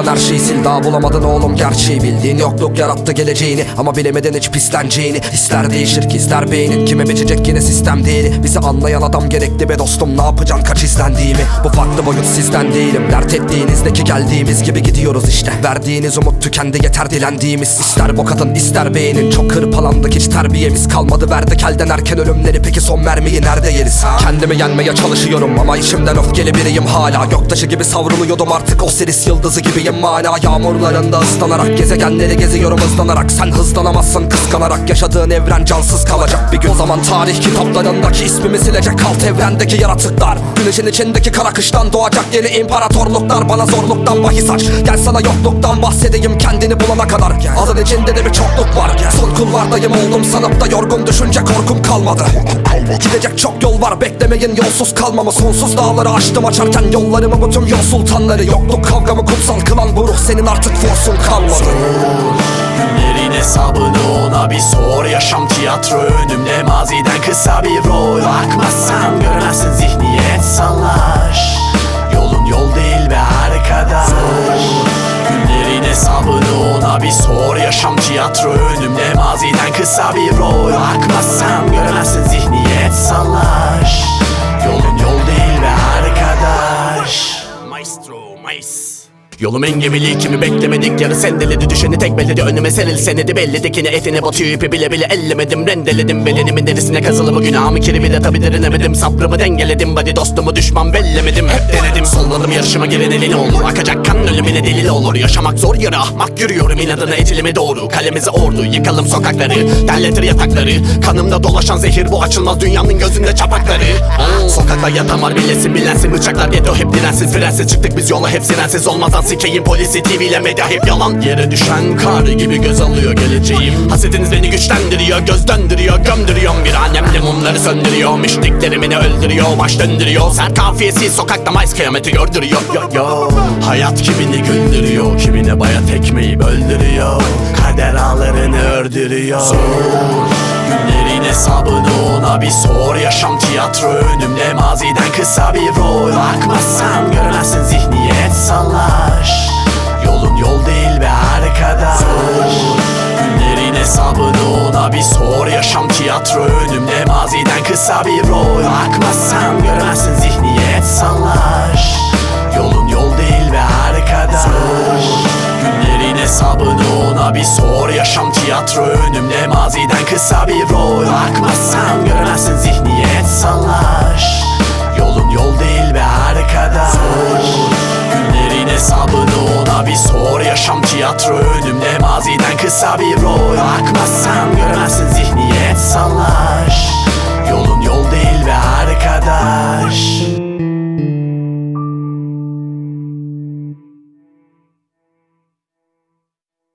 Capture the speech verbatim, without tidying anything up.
kalan her şeyi sil. Daha bulamadın oğlum gerçeği, bildiğin yokluk yarattı geleceğini. Ama bilemedin hiç pisleneceğini. İster değişir ki ister beynin, kime biçecek yine sistem değeri. Bizi anlayan adam gerekli be dostum, ne yapacaksın kaç izlendiğimi. Bu farklı boyut sizden değilim, dert ettiğinizdeki geldiğimiz gibi gidiyoruz işte. Verdiğiniz umut tükendi, yeter dilendiğimiz. İster bok atın ister beğenin, çok hırpalandık hiç terbiyemiz kalmadı. Verdik elden erken ölümleri, peki son mermiyi nerede yeriz? Kendimi yenmeye çalışıyorum ama içimden öfkeli biriyim hala. Göktaşı gibi savruluyordum artık Osiris yıldızı gibiyim mana. Yağmurlarında ıslanarak gezegenleri geziyorum hızlanarak. Sen hızlanamazsın kıskanarak, yaşadığın evren cansız kalacak bir gün. O zaman tarih kitaplarındaki ismimi silecek alt evrendeki yaratıklar. Güneşin içindeki kara kıştan doğacak yeni imparatorluklar. Bana zorluktan bahis aç, gel sana yokluktan bahsedeyim kendini bulana kadar. Adın içinde de bir çokluk var, son kulvardayım oldum sanıp da yorgun düşünce korkum kalmadı. Gidecek çok yol var, beklemeyin yolsuz kalmamı. Sonsuz dağları aştım açarken yollarımı, bütün yol sultanları. Yokluk kavgamı kutsal kılan bu ruh senin artık forsun kalmadı. Sor, günlerin hesabını ona bir sor. Yaşam tiyatro önümde, maziden kısa bir rol. Bakmazsan görmezsin, zihniyet salaş. Yolun yol değil be arkadaş. Günlerin hesabını ona bir sor. Yaşam tiyatro önümde, maziden kısa bir rol. Bakmazsan görmezsin, zihniyet salaş. Yolun yol değil be arkadaş. Maestro, maestro. Yolum engebeli, kimi beklemedik, yarı sendeledi. Düşeni tekmeledi, önüme seril senedi belli. Dikine etine batıyor ipi, bile bile ellemedim. Rendeledim belenimin derisine kazılı bu günahımı kirvide tabi derinemedim. Sabrımı dengeledim, body dostumu düşman bellemedim. Hep denedim, solladım yarışıma giren elini olur. Akacak kan ölümüne delil olur. Yaşamak zor yara ahmak yürüyorum inadına etilime doğru. Kalemize ordu, yıkalım sokakları, terletir yatakları. Kanımda dolaşan zehir bu, açılmaz dünyanın gözünde çapakları. hmm. Sokakta yatan var bilesin bilensin, bıçaklar ghetto hep dirensiz frensiz. Çıktık biz yola hep sirensiz, olmadan sikeyim polisi, T V ile medya hep yalan. Yere düşen kar gibi göz alıyor geleceğim. Hasetiniz beni güçlendiriyor, göz döndürüyor, gömdürüyorum. Bir annemle mumları söndürüyor, müşriklerim beni öldürüyor, baş döndürüyor. Sert kafiyesi sokakta Mayıs kıyameti gördürüyor. Yo, yo. Hayat kimini güldürüyor, kimine bayat ekmeği böldürüyor. Kader ağlarını ördürüyor. Sor, günlerin hesabını ona bir sor. Yaşam tiyatro önümde, maziden kısa bir rol. Bakmazsan görmezsin, zihniyet salaş. Yolun yol değil be arkadaş. Günlerin hesabını ona bir sor. Yaşam tiyatro önümde, maziden kısa bir rol. Bakmazsan görmezsin, zihniyet salaş. Yolun yol değil be arkadaş. Günlerin hesabını ona bir sor. Yaşam tiyatro önümde, maziden kısa bir rol. Bakmazsan görmezsin, zihniyet salaş. Yolun yol değil be arkadaş. Günlerin hesabını ona bir sor. Yaşam tiyatro önümde, maziden kısa bir rol. Bakmazsan görmezsin, zihniyet salaş.